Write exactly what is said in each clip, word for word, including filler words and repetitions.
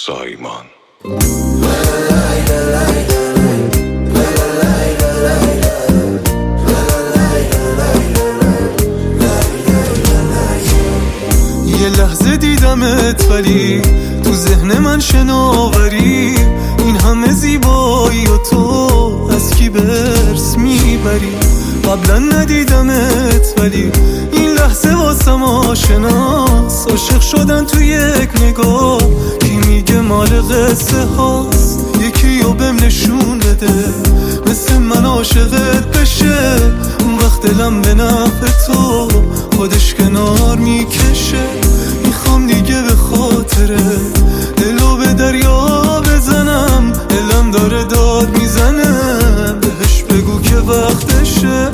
سایمان. یه لحظه دیدمت ولی تو ذهن من شناوری، این همه زیبایی و تو از کی برس میبری. قبلا ندیدمت ولی این لحظه واسم آشناس، عاشق شدن تو یک نگاه، کی میگه مال قصه هاست. یکی رو بهم نشون بده مثل من عاشقت بشه، اون وقت دلم به نفع تو خودش کنار میکشه. میخوام دیگه به خاطره دلو به دریا بزنم، دلم داره داد میزنه، بهش بگو که وقتشه.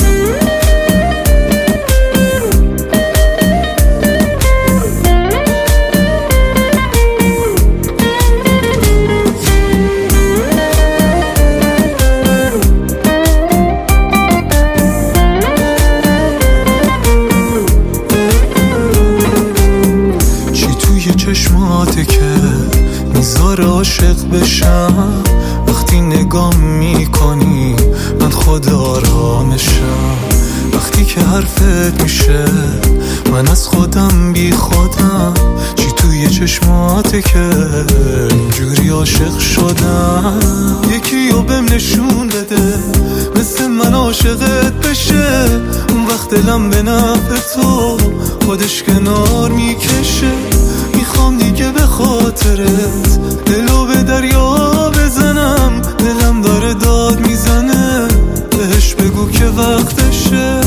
چشماته که میذاره عاشق بشم، وقتی نگاه میکنی من خود آرامشم. وقتی که حرفت میشه من از خودم بی خودم، چی توی چشماته که اینجوری عاشق شدم. یکی رو بهم نشون بده مثل من عاشقت بشه، اون وقت دلم به نفع تو خودش کنار میکشه. میخوام دیگه به خاطرت دلو به دریا بزنم، دلم داره داد میزنه، بهش بگو که وقتشه.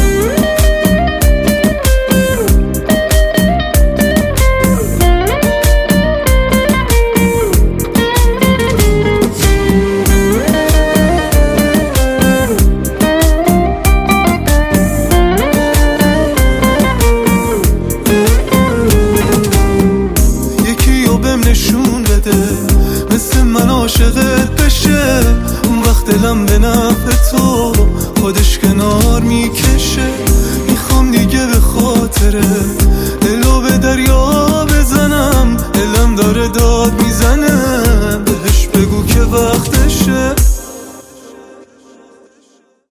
نشون بده مثل من عاشقت بشه، اون وقت دلم به نفع تو خودش